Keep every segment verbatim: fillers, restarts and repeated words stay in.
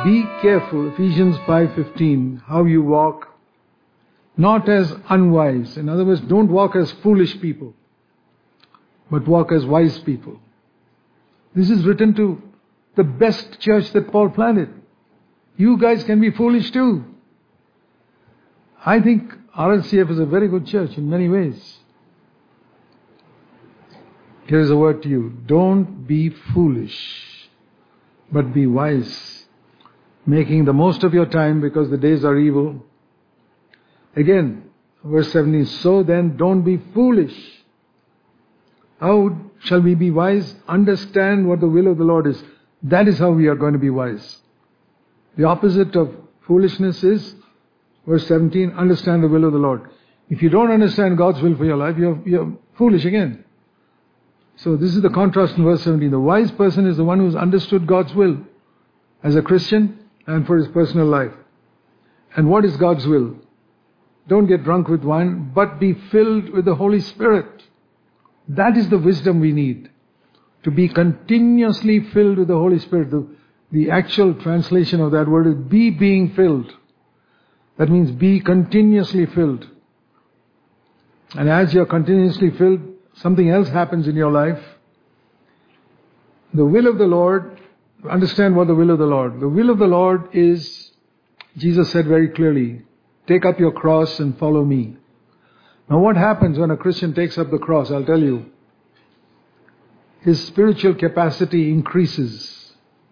Be careful, Ephesians five fifteen, how you walk, not as unwise. In other words, don't walk as foolish people, but walk as wise people. This is written to the best church that Paul planted. You guys can be foolish too. I think R L C F is a very good church in many ways. Here is a word to you. Don't be foolish, but be wise, making the most of your time because the days are evil. Again, verse seventeen, so then don't be foolish. How shall we be wise? Understand what the will of the Lord is. That is how we are going to be wise. The opposite of foolishness is, verse seventeen, understand the will of the Lord. If you don't understand God's will for your life, you're, you're foolish again. So this is the contrast in verse seventeen. The wise person is the one who's understood God's will as a Christian and for his personal life. And what is God's will? Don't get drunk with wine, but be filled with the Holy Spirit. That is the wisdom we need. To be continuously filled with the Holy Spirit. The, the actual translation of that word is be being filled. That means be continuously filled. And as you're continuously filled, something else happens in your life. The will of the Lord, understand what the will of the Lord. The will of the Lord is, Jesus said very clearly, take up your cross and follow me. Now what happens when a Christian takes up the cross? I'll tell you. His spiritual capacity increases.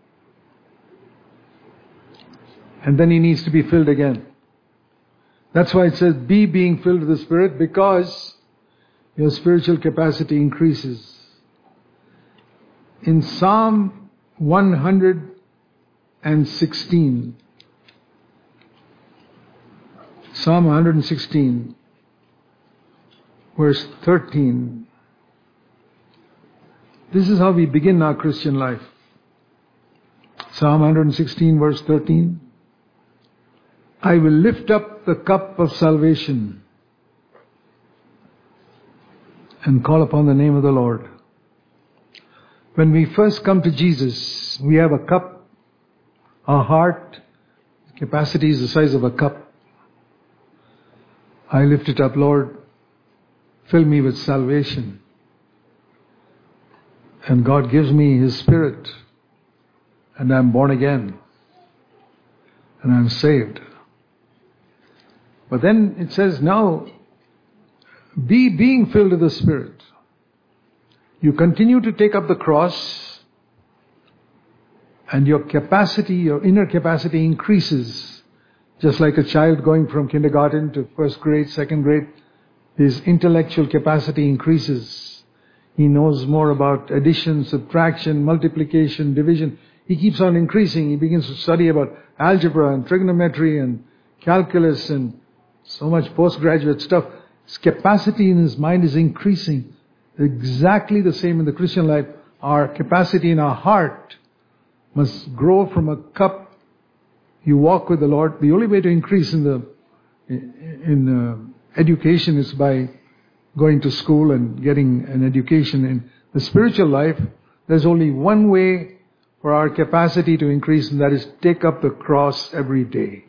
And then he needs to be filled again. That's why it says, be being filled with the Spirit, because your spiritual capacity increases. In Psalm one hundred sixteen, Psalm one hundred sixteen, verse thirteen, this is how we begin our Christian life. Psalm one hundred sixteen, verse thirteen, I will lift up the cup of salvation and call upon the name of the Lord. When we first come to Jesus, we have a cup. Our heart capacity is the size of a cup. I lift it up, Lord, fill me with salvation. And God gives me His Spirit, and I'm born again, and I'm saved. But then it says, now, be being filled with the Spirit. You continue to take up the cross, and your capacity, your inner capacity increases. Just like a child going from kindergarten to first grade, second grade, his intellectual capacity increases. He knows more about addition, subtraction, multiplication, division. He keeps on increasing. He begins to study about algebra and trigonometry and calculus and so much postgraduate stuff. His capacity in his mind is increasing. Exactly the same in the Christian life. Our capacity in our heart must grow from a cup. You walk with the Lord. The only way to increase in the in uh, education is by going to school and getting an education. In the spiritual life, there's only one way for our capacity to increase, and that is take up the cross every day.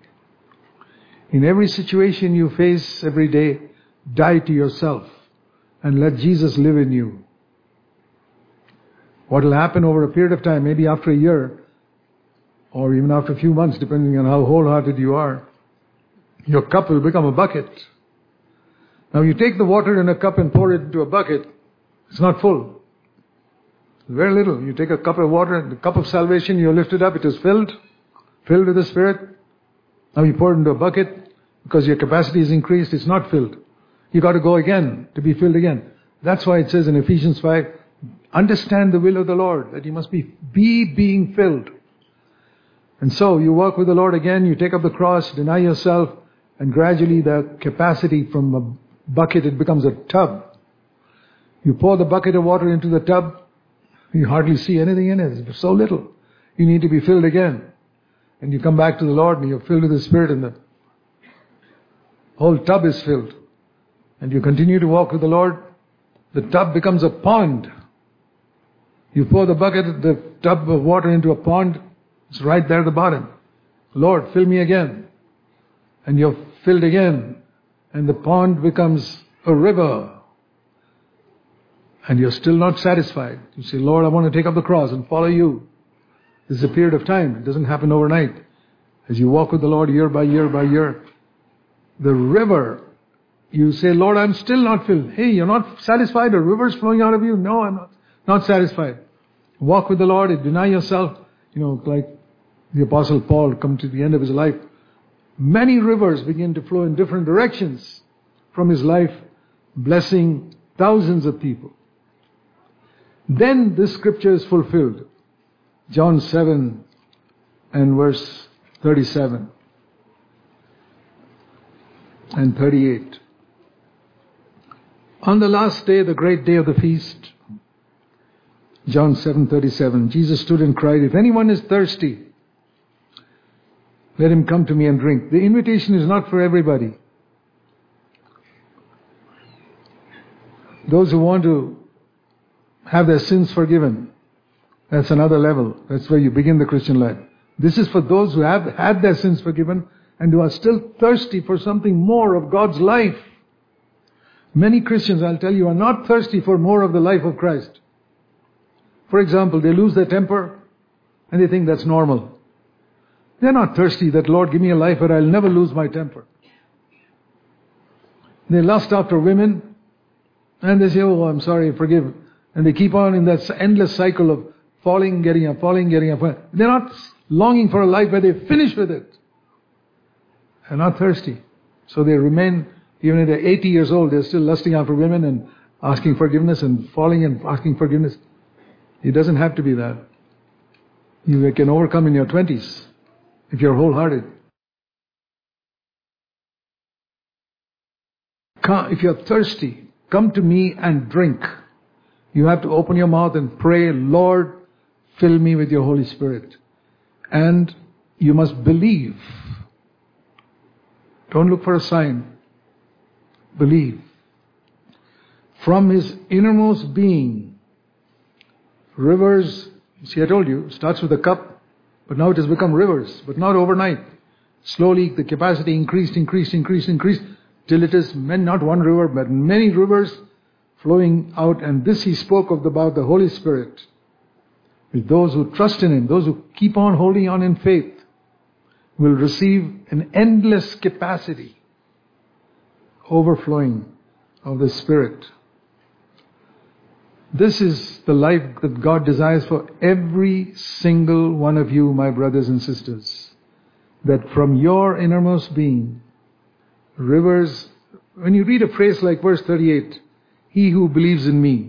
In every situation you face every day, die to yourself and let Jesus live in you. What will happen over a period of time, maybe after a year, or even after a few months, depending on how wholehearted you are, your cup will become a bucket. Now you take the water in a cup and pour it into a bucket, it's not full. Very little. You take a cup of water, the cup of salvation, you lift it up, it is filled, filled with the Spirit. Now you pour it into a bucket, because your capacity is increased, it's not filled. You got to go again to be filled again. That's why it says in Ephesians five, understand the will of the Lord, that you must be, be being filled. And so you walk with the Lord again, you take up the cross, deny yourself, and gradually the capacity from a bucket, it becomes a tub. You pour the bucket of water into the tub, you hardly see anything in it. It's so little. You need to be filled again. And you come back to the Lord and you're filled with the Spirit and the whole tub is filled. And you continue to walk with the Lord. The tub becomes a pond. You pour the bucket, the tub of water into a pond, it's right there at the bottom. Lord, fill me again. And you're filled again. And the pond becomes a river. And you're still not satisfied. You say, Lord, I want to take up the cross and follow you. This is a period of time. It doesn't happen overnight. As you walk with the Lord year by year by year, the river, you say, Lord, I'm still not filled. Hey, you're not satisfied? The river's flowing out of you? No, I'm not, not satisfied. Walk with the Lord and deny yourself. You know, like the Apostle Paul come to the end of his life. Many rivers begin to flow in different directions from his life, blessing thousands of people. Then this scripture is fulfilled. John seven and verse thirty-seven and thirty-eight. On the last day, the great day of the feast, John seven thirty-seven, Jesus stood and cried, if anyone is thirsty, let him come to me and drink. The invitation is not for everybody. Those who want to have their sins forgiven, that's another level. That's where you begin the Christian life. This is for those who have had their sins forgiven and who are still thirsty for something more of God's life. Many Christians, I'll tell you, are not thirsty for more of the life of Christ. For example, they lose their temper and they think that's normal. They're not thirsty that, Lord, give me a life where I'll never lose my temper. They lust after women and they say, oh, I'm sorry, forgive. And they keep on in that endless cycle of falling, getting up, falling, getting up. They're not longing for a life where they finish with it. They're not thirsty. So they remain, even if they're eighty years old, they're still lusting after women and asking forgiveness and falling and asking forgiveness. It doesn't have to be that. You can overcome in your twenties if you're wholehearted. If you're thirsty, come to me and drink. You have to open your mouth and pray, Lord, fill me with your Holy Spirit. And you must believe. Don't look for a sign. Believe. From his innermost being, rivers, see I told you, starts with a cup, but now it has become rivers, but not overnight. Slowly the capacity increased, increased, increased, increased, till it is not one river, but many rivers flowing out. And this he spoke of about the Holy Spirit. With those who trust in him, those who keep on holding on in faith, will receive an endless capacity, overflowing of the Spirit. This is the life that God desires for every single one of you, my brothers and sisters. That from your innermost being, rivers, when you read a phrase like verse thirty-eight, he who believes in me,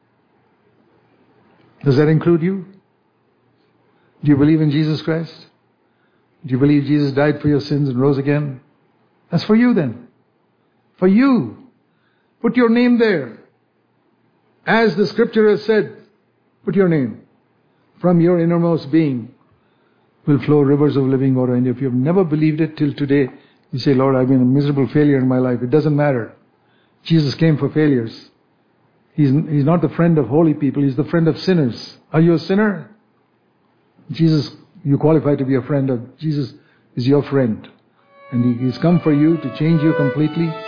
does that include you? Do you believe in Jesus Christ? Do you believe Jesus died for your sins and rose again? That's for you then. For you. Put your name there. As the scripture has said, put your name. From your innermost being will flow rivers of living water. And if you've never believed it till today, you say, Lord, I've been a miserable failure in my life. It doesn't matter. Jesus came for failures. He's, he's not the friend of holy people. He's the friend of sinners. Are you a sinner? Jesus, you qualify to be a friend of Jesus is your friend. And he, he's come for you to change you completely.